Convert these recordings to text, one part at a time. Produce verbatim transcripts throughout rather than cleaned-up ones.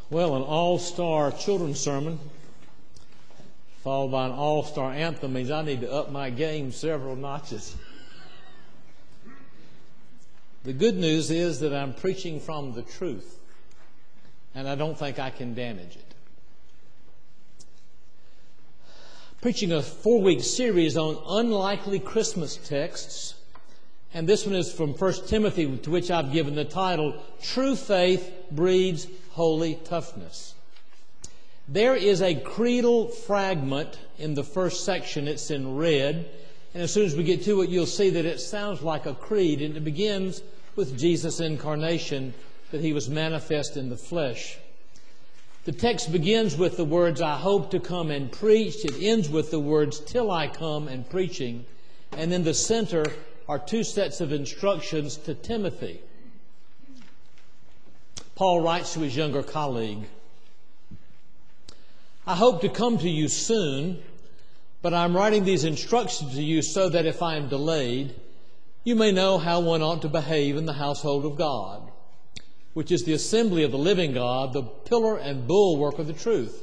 Well, an all-star children's sermon followed by an all-star anthem means I need to up my game several notches. The good news is that I'm preaching from the truth, and I don't think I can damage it. Preaching a four-week series on unlikely Christmas texts, and this one is from First Timothy, to which I've given the title, True Faith Breeds Holy Toughness. There is a creedal fragment in the first section. It's in red, and as soon as we get to it, you'll see that it sounds like a creed, and it begins with Jesus' incarnation, that He was manifest in the flesh. The text begins with the words, I hope to come and preach. It ends with the words, till I come and preaching. And in the center are two sets of instructions to Timothy. Paul writes to his younger colleague, I hope to come to you soon, but I'm writing these instructions to you so that if I am delayed, you may know how one ought to behave in the household of God, which is the assembly of the living God, the pillar and bulwark of the truth.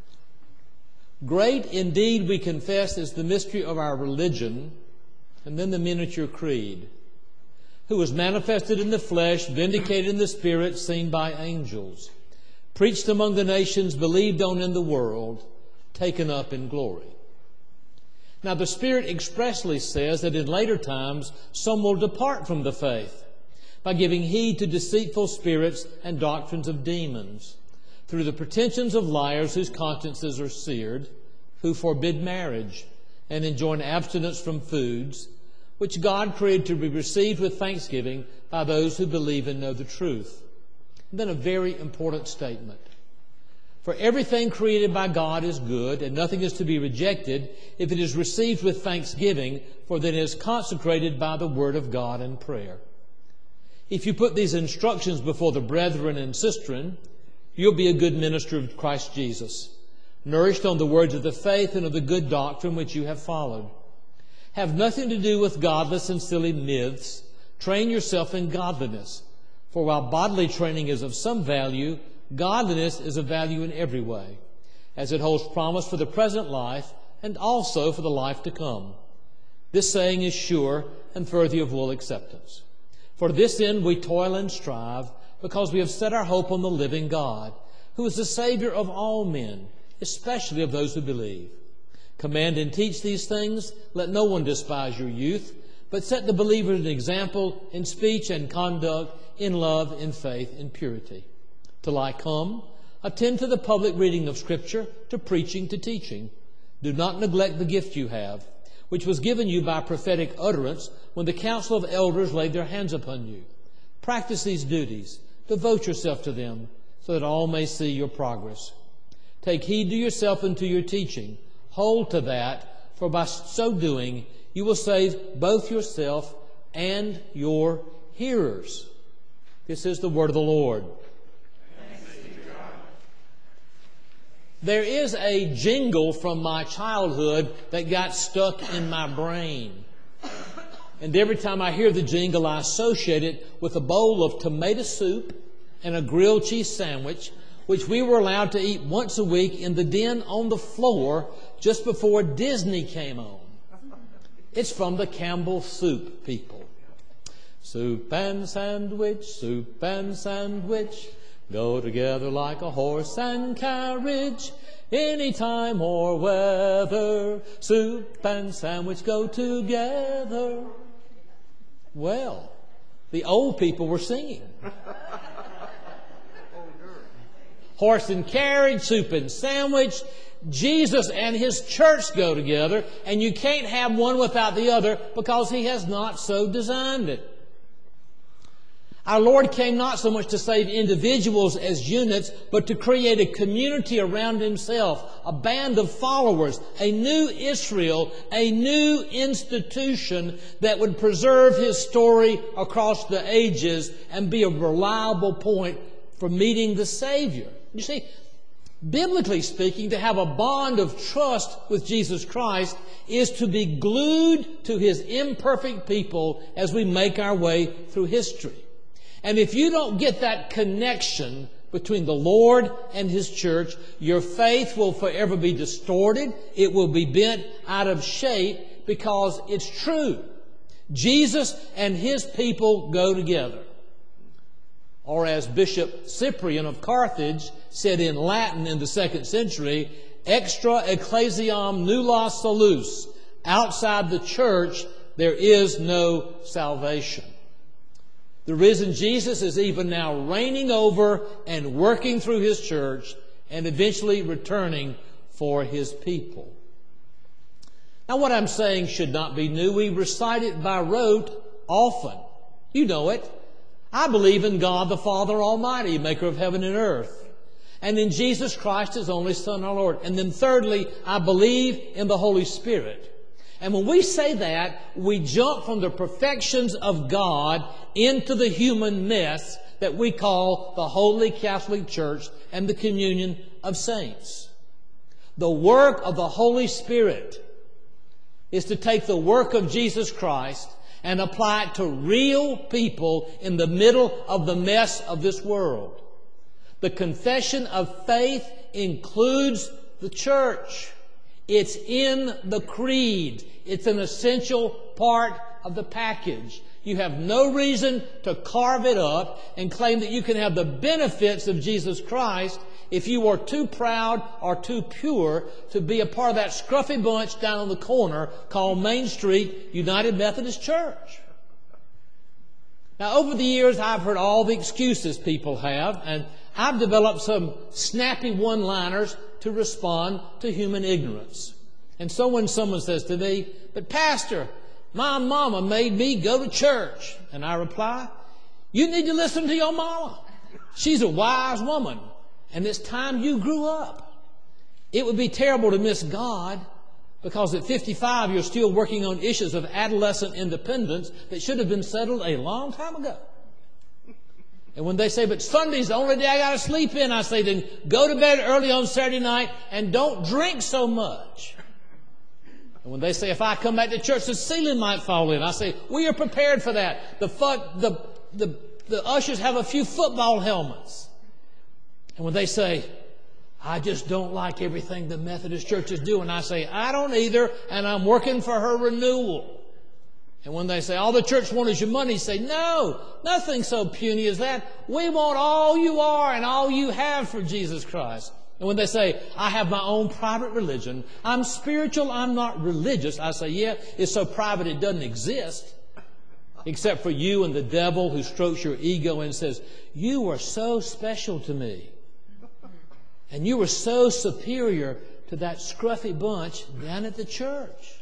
Great indeed, we confess, is the mystery of our religion, and then the miniature creed, who was manifested in the flesh, vindicated in the spirit, seen by angels, preached among the nations, believed on in the world, taken up in glory. Now the Spirit expressly says that in later times some will depart from the faith by giving heed to deceitful spirits and doctrines of demons, through the pretensions of liars whose consciences are seared, who forbid marriage and enjoin abstinence from foods, which God created to be received with thanksgiving by those who believe and know the truth. And then a very important statement. For everything created by God is good, and nothing is to be rejected if it is received with thanksgiving, for that it is consecrated by the word of God and prayer. If you put these instructions before the brethren and sistren, you'll be a good minister of Christ Jesus, nourished on the words of the faith and of the good doctrine which you have followed. Have nothing to do with godless and silly myths. Train yourself in godliness. For while bodily training is of some value, godliness is of value in every way, as it holds promise for the present life and also for the life to come. This saying is sure and worthy of full acceptance. For to this end we toil and strive, because we have set our hope on the living God, who is the Savior of all men, especially of those who believe. Command and teach these things. Let no one despise your youth, but set the believer an example in speech and conduct, in love, in faith, in purity. Till I come, attend to the public reading of Scripture, to preaching, to teaching. Do not neglect the gift you have, which was given you by prophetic utterance when the council of elders laid their hands upon you. Practice these duties. Devote yourself to them, so that all may see your progress. Take heed to yourself and to your teaching. Hold to that, for by so doing, you will save both yourself and your hearers. This is the word of the Lord. There is a jingle from my childhood that got stuck in my brain. And every time I hear the jingle, I associate it with a bowl of tomato soup and a grilled cheese sandwich, which we were allowed to eat once a week in the den on the floor just before Disney came on. It's from the Campbell Soup people. Soup and sandwich, soup and sandwich, go together like a horse and carriage, any time or weather. Soup and sandwich go together. Well, the old people were singing. Horse and carriage, soup and sandwich. Jesus and His church go together, and you can't have one without the other because He has not so designed it. Our Lord came not so much to save individuals as units, but to create a community around Himself, a band of followers, a new Israel, a new institution that would preserve His story across the ages and be a reliable point for meeting the Savior. You see, biblically speaking, to have a bond of trust with Jesus Christ is to be glued to His imperfect people as we make our way through history. And if you don't get that connection between the Lord and His church, your faith will forever be distorted. It will be bent out of shape because it's true. Jesus and His people go together. Or as Bishop Cyprian of Carthage said in Latin in the second century, extra ecclesiam nulla salus. Outside the church, there is no salvation. The risen Jesus is even now reigning over and working through His church and eventually returning for His people. Now, what I'm saying should not be new. We recite it by rote often. You know it. I believe in God the Father Almighty, maker of heaven and earth, and in Jesus Christ, His only Son, our Lord. And then thirdly, I believe in the Holy Spirit. And when we say that, we jump from the perfections of God into the human mess that we call the Holy Catholic Church and the communion of saints. The work of the Holy Spirit is to take the work of Jesus Christ and apply it to real people in the middle of the mess of this world. The confession of faith includes the church. It's in the creed. It's an essential part of the package. You have no reason to carve it up and claim that you can have the benefits of Jesus Christ if you are too proud or too pure to be a part of that scruffy bunch down on the corner called Main Street United Methodist Church. Now, over the years, I've heard all the excuses people have, and I've developed some snappy one-liners to respond to human ignorance. And so when someone says to me, "But Pastor, my mama made me go to church," and I reply, "You need to listen to your mama. She's a wise woman, and it's time you grew up. It would be terrible to miss God because at fifty-five you're still working on issues of adolescent independence that should have been settled a long time ago." And when they say, "But Sunday's the only day I got to sleep in," I say, "Then go to bed early on Saturday night and don't drink so much." And when they say, "If I come back to church, the ceiling might fall in," I say, "We are prepared for that. The, fu- the, the, the ushers have a few football helmets." And when they say, "I just don't like everything the Methodist Church is doing," I say, "I don't either, and I'm working for her renewal." And when they say, "All the church wants is your money," say, "No, nothing so puny as that. We want all you are and all you have for Jesus Christ." And when they say, "I have my own private religion, I'm spiritual, I'm not religious," I say, "Yeah, it's so private it doesn't exist, except for you and the devil who strokes your ego and says, 'You are so special to me, and you are so superior to that scruffy bunch down at the church.'"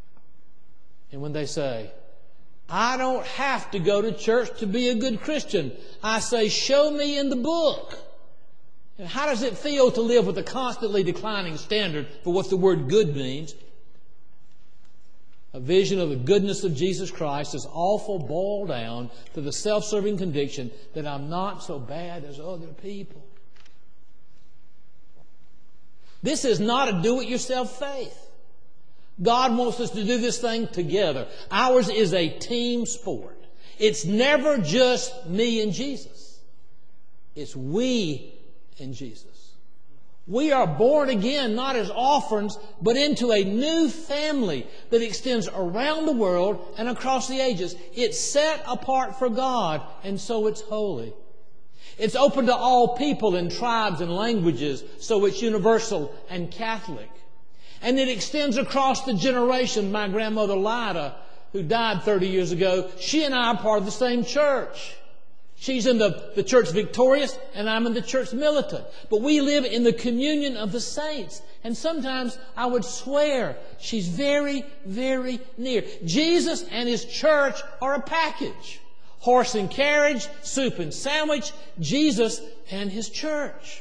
And when they say, "I don't have to go to church to be a good Christian," I say, "Show me in the book." And how does it feel to live with a constantly declining standard for what the word good means? A vision of the goodness of Jesus Christ is awful boiled down to the self-serving conviction that I'm not so bad as other people. This is not a do-it-yourself faith. God wants us to do this thing together. Ours is a team sport. It's never just me and Jesus. It's we and Jesus. We are born again, not as orphans, but into a new family that extends around the world and across the ages. It's set apart for God, and so it's holy. It's open to all people and tribes and languages, so it's universal and Catholic. And it extends across the generation. My grandmother Lida, who died thirty years ago, she and I are part of the same church. She's in the, the church victorious, and I'm in the church militant. But we live in the communion of the saints. And sometimes I would swear she's very, very near. Jesus and His church are a package. Horse and carriage, soup and sandwich, Jesus and His church.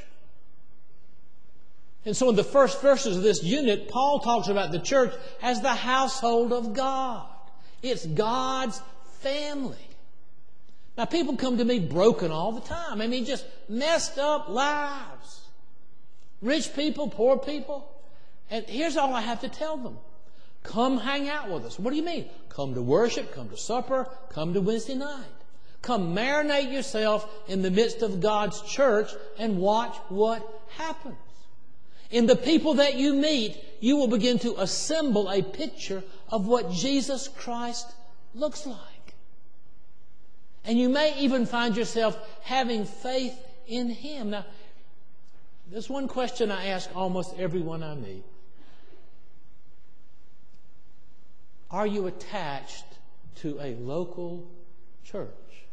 And so in the first verses of this unit, Paul talks about the church as the household of God. It's God's family. Now, people come to me broken all the time. I mean, just messed up lives. Rich people, poor people. And here's all I have to tell them. Come hang out with us. What do you mean? Come to worship, come to supper, come to Wednesday night. Come marinate yourself in the midst of God's church and watch what happens. In the people that you meet, you will begin to assemble a picture of what Jesus Christ looks like. And you may even find yourself having faith in Him. Now, there's one question I ask almost everyone I meet. Are you attached to a local church?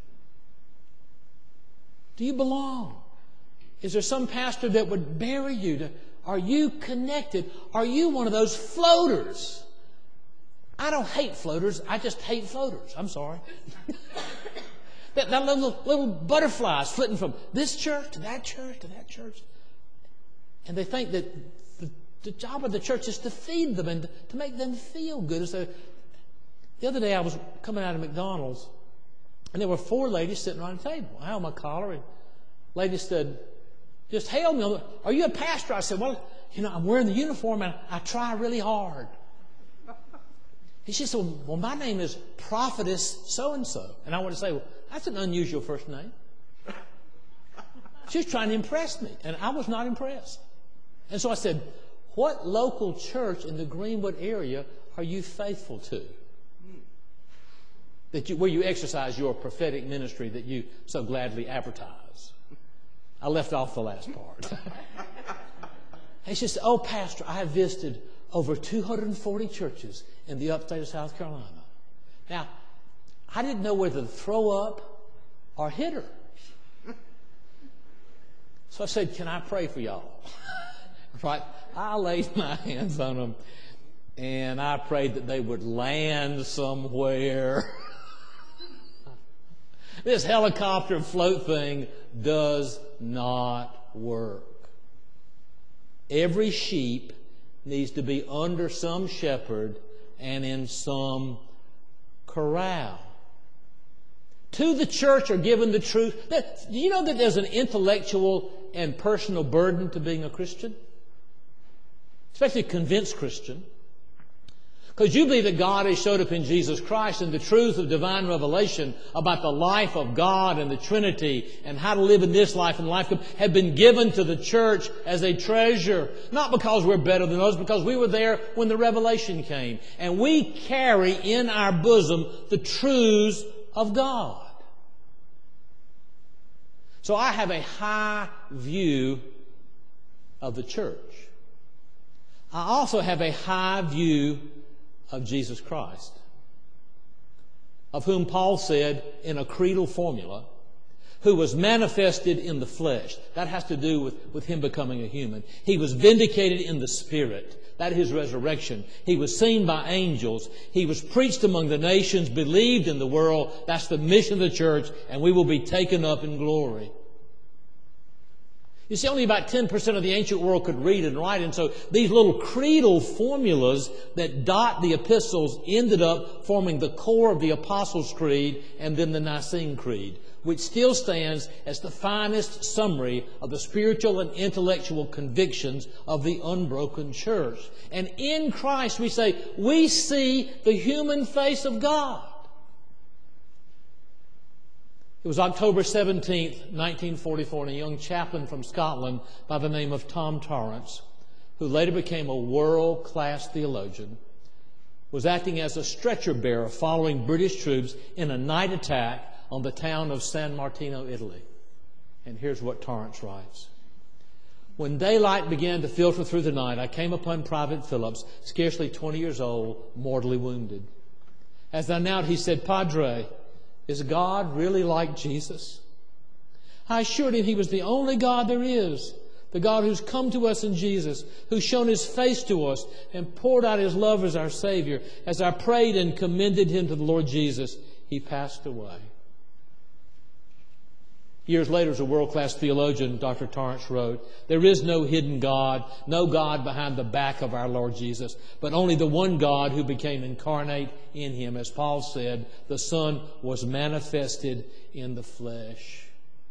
Do you belong? Is there some pastor that would bury you? To, are you connected? Are you one of those floaters? I don't hate floaters. I just hate floaters. I'm sorry. that, that little, little butterflies flitting from this church to that church to that church. And they think that the, the job of the church is to feed them and to, to make them feel good. So the other day I was coming out of McDonald's, and there were four ladies sitting around the table. I had my collar, and the lady said, just hailed me. Are you a pastor? I said, well, you know, I'm wearing the uniform and I try really hard. And she said, well, my name is Prophetess so-and-so. And I want to say, well, that's an unusual first name. She was trying to impress me, and I was not impressed. And so I said, what local church in the Greenwood area are you faithful to? That you, where you exercise your prophetic ministry that you so gladly advertise. I left off the last part. And she said, oh, Pastor, I have visited over two hundred forty churches in the upstate of South Carolina. Now, I didn't know whether to throw up or hit her. So I said, can I pray for y'all? Right? I laid my hands on them, and I prayed that they would land somewhere. This helicopter float thing does not work. Every sheep needs to be under some shepherd and in some corral. To the church are given the truth. Do you know that there's an intellectual and personal burden to being a Christian? Especially a convinced Christian. Because you believe that God has showed up in Jesus Christ, and the truth of divine revelation about the life of God and the Trinity and how to live in this life and life have been given to the church as a treasure. Not because we're better than others, because we were there when the revelation came. And we carry in our bosom the truths of God. So I have a high view of the church. I also have a high view of Jesus Christ, of whom Paul said in a creedal formula, who was manifested in the flesh. That has to do with, with Him becoming a human. He was vindicated in the Spirit. That is His resurrection. He was seen by angels. He was preached among the nations, believed in the world. That's the mission of the church, and we will be taken up in glory. You see, only about ten percent of the ancient world could read and write, and so these little creedal formulas that dot the epistles ended up forming the core of the Apostles' Creed and then the Nicene Creed, which still stands as the finest summary of the spiritual and intellectual convictions of the unbroken church. And in Christ we say, we see the human face of God. It was October seventeenth, nineteen forty-four, and a young chaplain from Scotland by the name of Tom Torrance, who later became a world-class theologian, was acting as a stretcher bearer following British troops in a night attack on the town of San Martino, Italy. And here's what Torrance writes. When daylight began to filter through the night, I came upon Private Phillips, scarcely twenty years old, mortally wounded. As I knelt, he said, Padre, is God really like Jesus? I assured him He was the only God there is, the God who's come to us in Jesus, who's shown His face to us and poured out His love as our Savior. As I prayed and commended him to the Lord Jesus, he passed away. Years later, as a world-class theologian, Doctor Torrance wrote, there is no hidden God, no God behind the back of our Lord Jesus, but only the one God who became incarnate in Him. As Paul said, the Son was manifested in the flesh.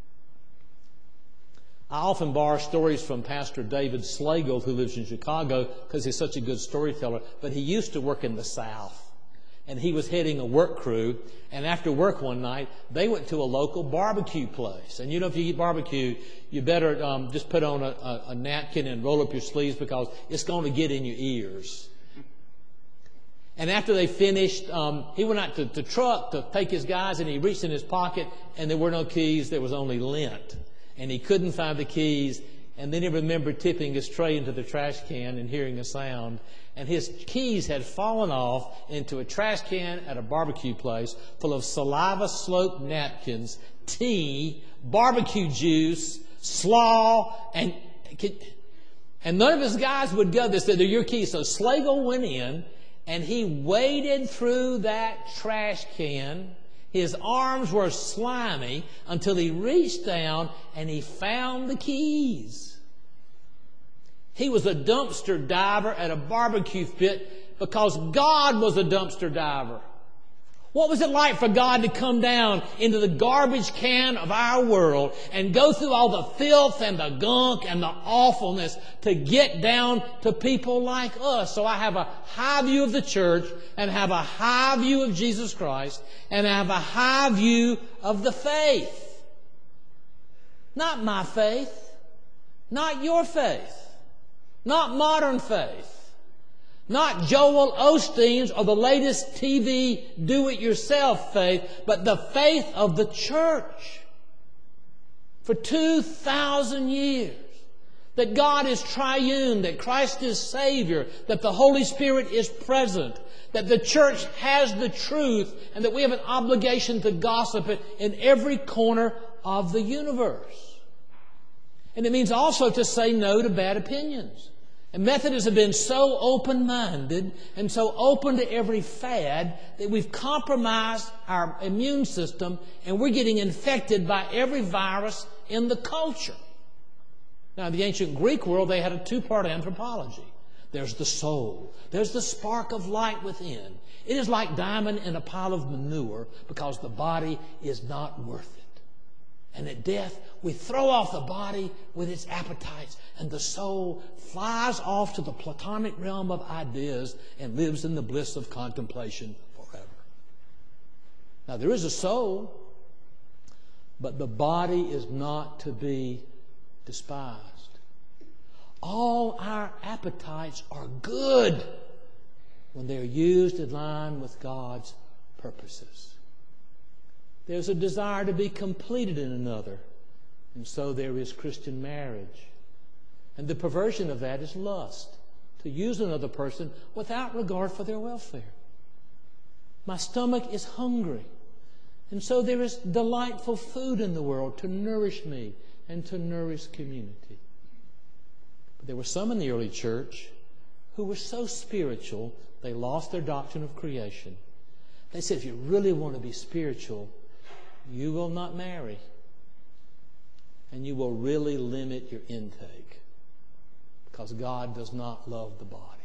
I often borrow stories from Pastor David Slagle, who lives in Chicago, because he's such a good storyteller, but he used to work in the South. and he was heading a work crew. And after work one night, they went to a local barbecue place. And you know, if you eat barbecue, you better um, just put on a, a, a napkin and roll up your sleeves, because it's going to get in your ears. And after they finished, um, he went out to the truck to take his guys, and he reached in his pocket, and there were no keys. There was only lint. And he couldn't find the keys. And then he remembered tipping his tray into the trash can and hearing a sound. And his keys had fallen off into a trash can at a barbecue place full of saliva-soaked napkins, tea, barbecue juice, slaw, and and none of his guys would go. They said, they're your keys. So Slagle went in, and he waded through that trash can. His arms were slimy until he reached down and he found the keys. He was a dumpster diver at a barbecue pit because God was a dumpster diver. What was it like for God to come down into the garbage can of our world and go through all the filth and the gunk and the awfulness to get down to people like us? So I have a high view of the church, and have a high view of Jesus Christ, and I have a high view of the faith. Not my faith, not your faith, not modern faith. Not Joel Osteen's or the latest T V do-it-yourself faith, but the faith of the church. For two thousand years, that God is triune, that Christ is Savior, that the Holy Spirit is present, that the church has the truth, and that we have an obligation to gossip it in every corner of the universe. And it means also to say no to bad opinions. And Methodists have been so open-minded and so open to every fad that we've compromised our immune system, and we're getting infected by every virus in the culture. Now, in the ancient Greek world, they had a two-part anthropology. There's the soul. There's the spark of light within. It is like diamond in a pile of manure, because the body is not worth it. And at death, we throw off the body with its appetites, and the soul flies off to the platonic realm of ideas and lives in the bliss of contemplation forever. Now, there is a soul, but the body is not to be despised. All our appetites are good when they're used in line with God's purposes. There's a desire to be completed in another, and so there is Christian marriage. And the perversion of that is lust, to use another person without regard for their welfare. My stomach is hungry, and so there is delightful food in the world to nourish me and to nourish community. But there were some in the early church who were so spiritual, they lost their doctrine of creation. They said, if you really want to be spiritual, you will not marry, and you will really limit your intake, because God does not love the body.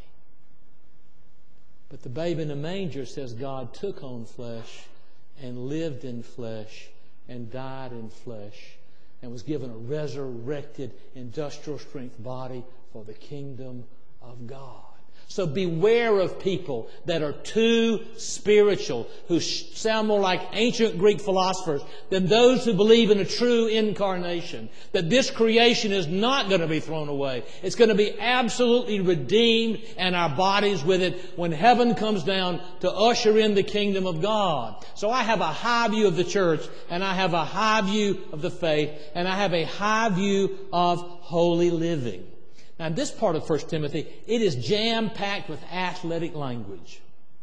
But the babe in the manger says God took on flesh and lived in flesh and died in flesh and was given a resurrected industrial strength body for the kingdom of God. So beware of people that are too spiritual, who sound more like ancient Greek philosophers than those who believe in a true incarnation. That this creation is not going to be thrown away. It's going to be absolutely redeemed, and our bodies with it, when heaven comes down to usher in the kingdom of God. So I have a high view of the church, and I have a high view of the faith, and I have a high view of holy living. Now, in this part of First Timothy, it is jam-packed with athletic language.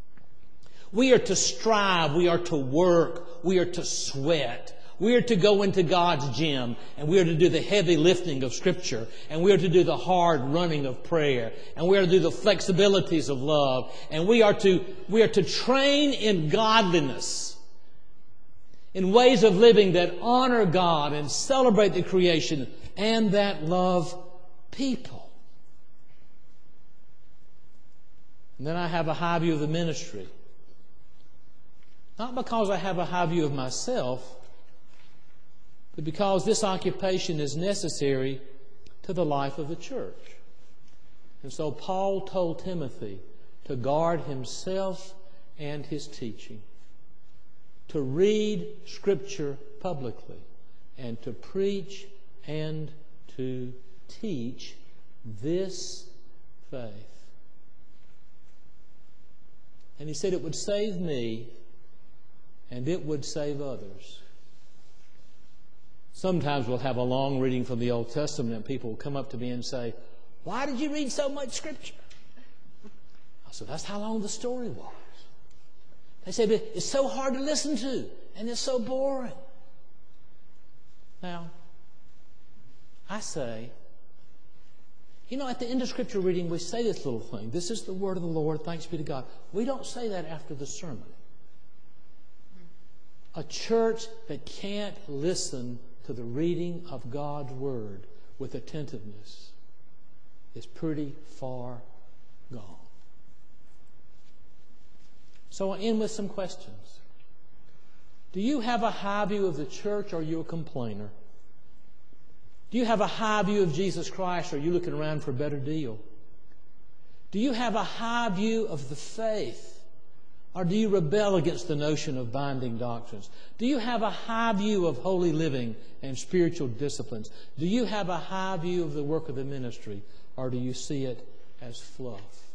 We are to strive. We are to work. We are to sweat. We are to go into God's gym, and we are to do the heavy lifting of Scripture, and we are to do the hard running of prayer, and we are to do the flexibilities of love, and we are to, we are to train in godliness, in ways of living that honor God and celebrate the creation and that love people. And then I have a high view of the ministry. Not because I have a high view of myself, but because this occupation is necessary to the life of the church. And so Paul told Timothy to guard himself and his teaching, to read Scripture publicly, and to preach and to teach this faith. And he said it would save me and it would save others. Sometimes we'll have a long reading from the Old Testament and people will come up to me and say, "Why did you read so much Scripture?" I said, "That's how long the story was." They say, "But it's so hard to listen to and it's so boring." Now, I say, you know, at the end of Scripture reading, we say this little thing. This is the word of the Lord. Thanks be to God. We don't say that after the sermon. A church that can't listen to the reading of God's word with attentiveness is pretty far gone. So I'll end with some questions. Do you have a high view of the church, or are you a complainer? Do you have a high view of Jesus Christ, or are you looking around for a better deal? Do you have a high view of the faith, or do you rebel against the notion of binding doctrines? Do you have a high view of holy living and spiritual disciplines? Do you have a high view of the work of the ministry, or do you see it as fluff?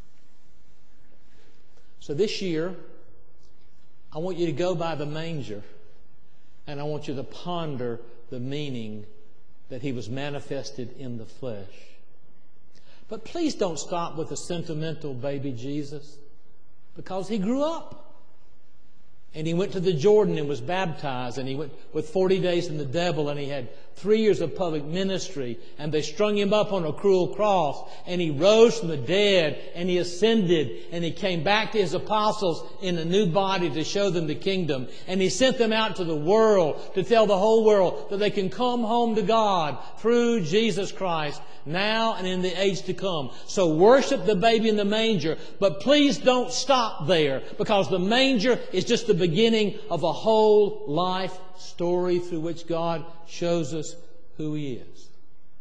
So this year, I want you to go by the manger, and I want you to ponder the meaning that he was manifested in the flesh. But please don't stop with the sentimental baby Jesus, because he grew up. And he went to the Jordan and was baptized, and he went with forty days in the devil, and he had three years of public ministry, and they strung him up on a cruel cross, and he rose from the dead, and he ascended, and he came back to his apostles in a new body to show them the kingdom, and he sent them out to the world to tell the whole world that they can come home to God through Jesus Christ now and in the age to come. So worship the baby in the manger, but please don't stop there, because the manger is just the beginning of a whole life story through which God shows us who He is.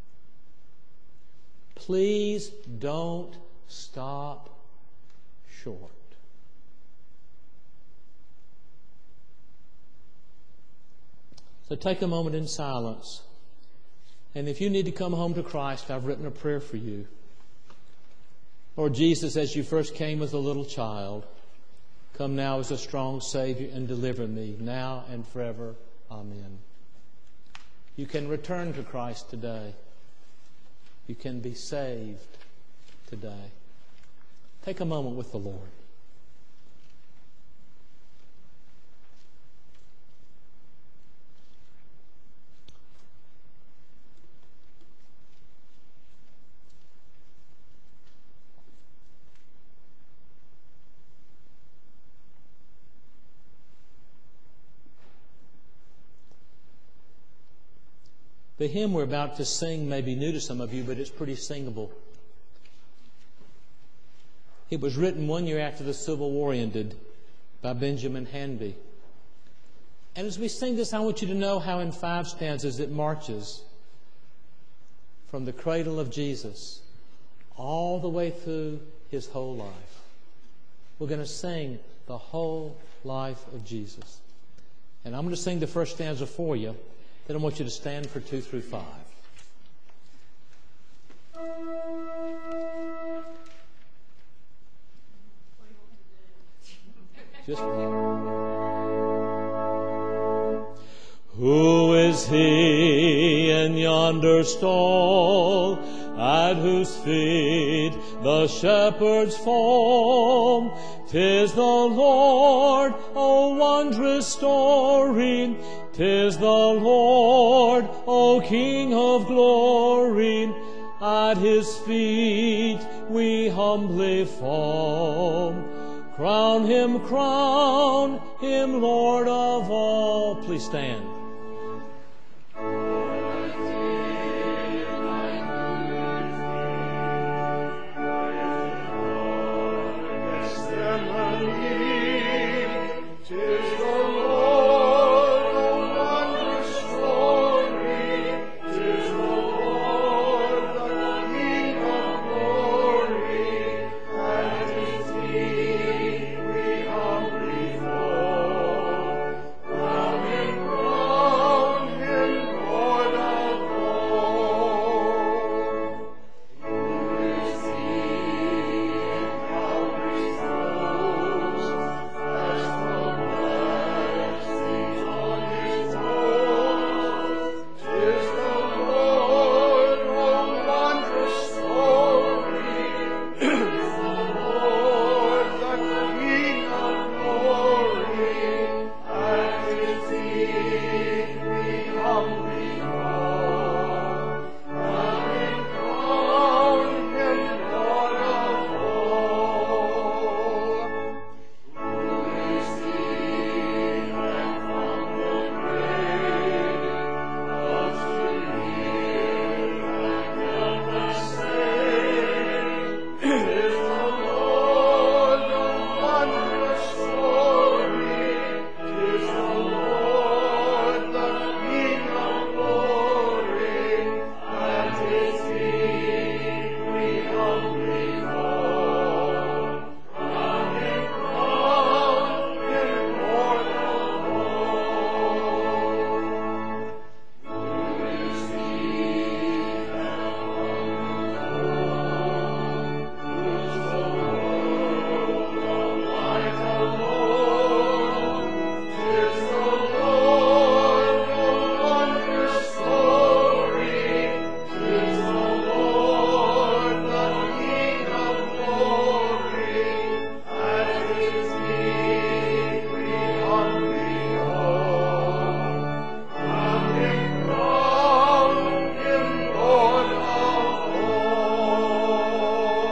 Please don't stop short. So take a moment in silence. And if you need to come home to Christ, I've written a prayer for you. Lord Jesus, as you first came as a little child, come now as a strong Savior and deliver me now and forever. Amen. You can return to Christ today. You can be saved today. Take a moment with the Lord. The hymn we're about to sing may be new to some of you, but it's pretty singable. It was written one year after the Civil War ended by Benjamin Hanby. And as we sing this, I want you to know how in five stanzas it marches from the cradle of Jesus all the way through His whole life. We're going to sing the whole life of Jesus. And I'm going to sing the first stanza for you. Then I want you to stand for two through five. Just Who is he in yonder stall, at whose feet the shepherds fall? 'Tis the Lord, O wondrous story. 'Tis the Lord, O King of glory. At His feet we humbly fall. Crown Him, crown Him, Lord of all. Please stand.